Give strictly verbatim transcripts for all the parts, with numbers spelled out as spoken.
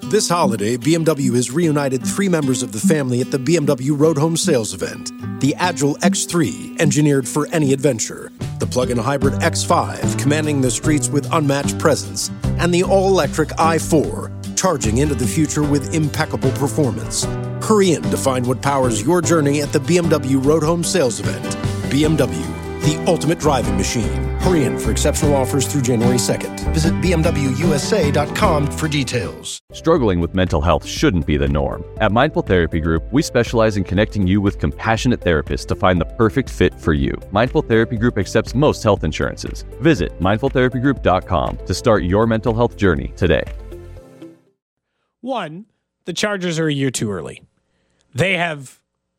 This holiday, B M W has reunited three members of the family at the B M W Road Home Sales event. The Agile X three, engineered for any adventure. The plug-in hybrid X five, commanding the streets with unmatched presence. And the all-electric i four, charging into the future with impeccable performance. Hurry in to find what powers your journey at the B M W Road Home Sales event. B M W, the ultimate driving machine. Hurry in for exceptional offers through January second. Visit b m w u s a dot com for details. Struggling with mental health shouldn't be the norm. At Mindful Therapy Group, we specialize in connecting you with compassionate therapists to find the perfect fit for you. Mindful Therapy Group accepts most health insurances. Visit mindful therapy group dot com to start your mental health journey today. One, the Chargers are a year too early. They have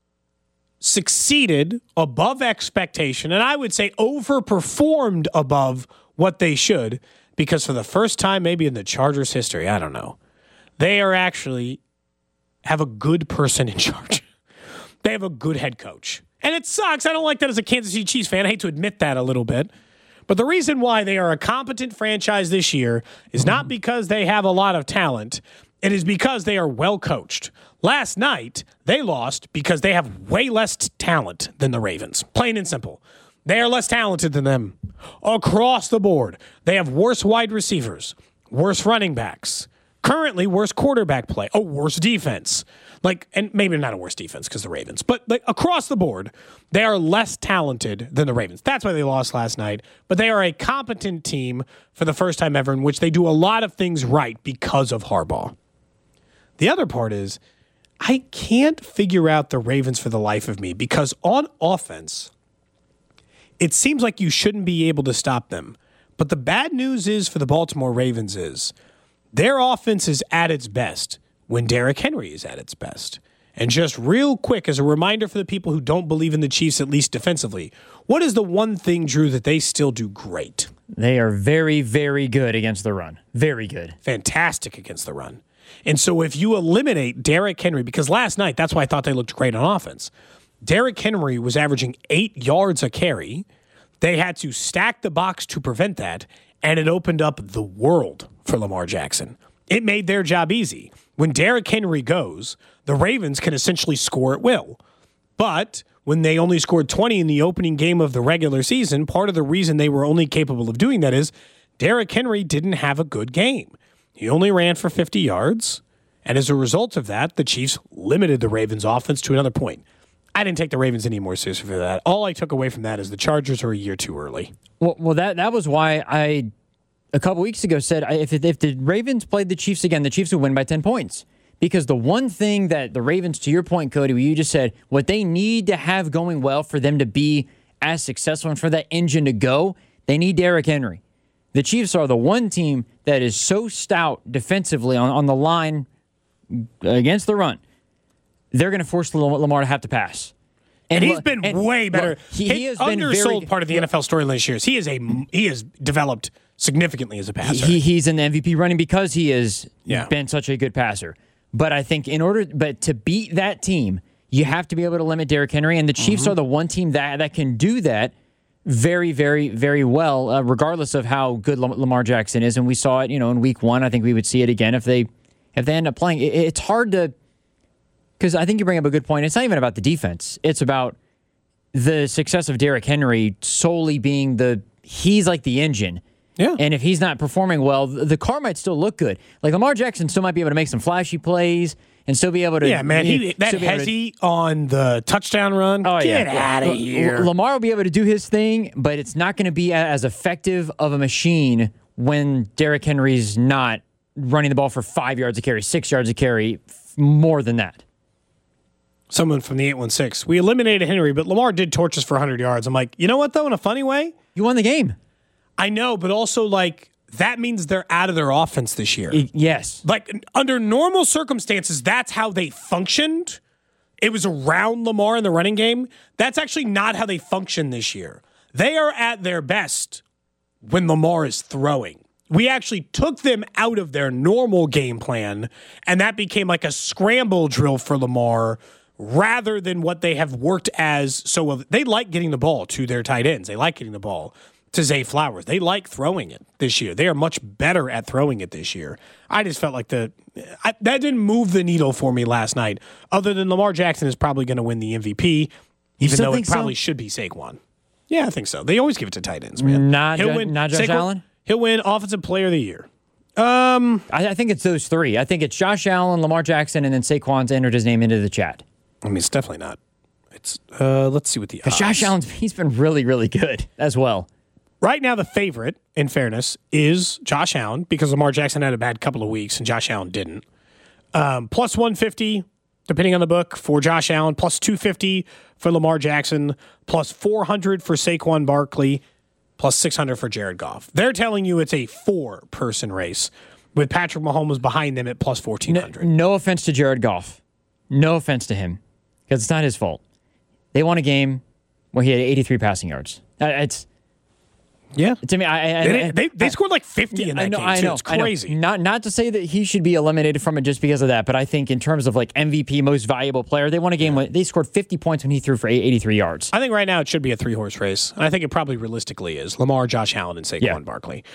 succeeded above expectation, and I would say overperformed above what they should, because for the first time maybe in the Chargers history, I don't know, they are actually have a good person in charge. They have a good head coach. And it sucks. I don't like that as a Kansas City Chiefs fan. I hate to admit that a little bit. But the reason why they are a competent franchise this year is not because they have a lot of talent. It is because they are well coached. Last night, they lost because they have way less t- talent than the Ravens. Plain and simple. They are less talented than them across the board. They have worse wide receivers, worse running backs, currently worse quarterback play, a worse defense. Like, and maybe not a worse defense because the Ravens, but like across the board, they are less talented than the Ravens. That's why they lost last night. But they are a competent team for the first time ever, in which they do a lot of things right because of Harbaugh. The other part is, I can't figure out the Ravens for the life of me, because on offense, it seems like you shouldn't be able to stop them. But the bad news is for the Baltimore Ravens is their offense is at its best when Derrick Henry is at its best. And just real quick, as a reminder for the people who don't believe in the Chiefs, at least defensively, what is the one thing, Drew, that they still do great? They are very, very good against the run. Very good. Fantastic against the run. And so if you eliminate Derrick Henry, because last night, that's why I thought they looked great on offense. Derrick Henry was averaging eight yards a carry. They had to stack the box to prevent that, and it opened up the world for Lamar Jackson. It made their job easy. When Derrick Henry goes, the Ravens can essentially score at will. But when they only scored twenty in the opening game of the regular season, part of the reason they were only capable of doing that is Derrick Henry didn't have a good game. He only ran for fifty yards, and as a result of that, the Chiefs limited the Ravens' offense to another point. I didn't take the Ravens any more seriously for that. All I took away from that is the Chargers are a year too early. Well, well, that that was why I, a couple weeks ago, said if if the Ravens played the Chiefs again, the Chiefs would win by ten points. Because the one thing that the Ravens, to your point, Cody, what you just said, what they need to have going well for them to be as successful and for that engine to go, they need Derrick Henry. The Chiefs are the one team that is so stout defensively on, on the line against the run. They're going to force Lamar to have to pass. And, and he's been and, way better. Look, he, he has undersold been very, part of the N F L storyline this year. He is a he has developed significantly as a passer. He, he's in the M V P running because he has yeah. been such a good passer. But I think in order, but to beat that team, you have to be able to limit Derrick Henry, and the Chiefs mm-hmm. are the one team that that can do that very, very, very well, uh, regardless of how good Lamar Jackson is. And we saw it, you know, in Week One. I think we would see it again if they if they end up playing. It, it's hard to, because I think you bring up a good point. It's not even about the defense. It's about the success of Derrick Henry solely being the he's like the engine. Yeah. And if he's not performing well, the car might still look good. Like Lamar Jackson still might be able to make some flashy plays and still be able to. Yeah, man. He, that Hezzy to, on the touchdown run. Oh, get yeah. out of L- here. Lamar will be able to do his thing, but it's not going to be as effective of a machine when Derrick Henry's not running the ball for five yards a carry, six yards a carry, more than that. Someone from the eight one six. We eliminated Henry, but Lamar did torch us for one hundred yards. I'm like, you know what, though, in a funny way? You won the game. I know, but also, like, that means they're out of their offense this year. It, yes. Like, under normal circumstances, that's how they functioned. It was around Lamar in the running game. That's actually not how they function this year. They are at their best when Lamar is throwing. We actually took them out of their normal game plan, and that became like a scramble drill for Lamar rather than what they have worked as so well. They like getting the ball to their tight ends. They like getting the ball to Zay Flowers. They like throwing it this year. They are much better at throwing it this year. I just felt like the I, that didn't move the needle for me last night, other than Lamar Jackson is probably going to win the M V P, even though it probably so? should be Saquon. Yeah, I think so. They always give it to tight ends, man. Not, he'll jo- win, not Josh Saquon, Allen? He'll win Offensive Player of the Year. Um, I, I think it's those three. I think it's Josh Allen, Lamar Jackson, and then Saquon's entered his name into the chat. I mean, it's definitely not. It's uh, let's see what the odds. Josh Allen's he's been really, really good as well. Right now, the favorite, in fairness, is Josh Allen because Lamar Jackson had a bad couple of weeks and Josh Allen didn't. Um, plus one fifty, depending on the book, for Josh Allen. Plus two fifty for Lamar Jackson. Plus four hundred for Saquon Barkley. Plus six hundred for Jared Goff. They're telling you it's a four-person race with Patrick Mahomes behind them at plus fourteen hundred. No, no offense to Jared Goff. No offense to him because it's not his fault. They won a game where he had eighty-three passing yards. Uh, it's Yeah. To me, I, I, they, I, they, they scored like fifty yeah, in that I know, game, I too. know, It's crazy. I know. Not, not to say that he should be eliminated from it just because of that, but I think in terms of like M V P, most valuable player, they won a game yeah. when they scored fifty points when he threw for eighty-three yards. I think right now it should be a three-horse race, and I think it probably realistically is. Lamar, Josh Allen, and Saquon yeah. Barkley.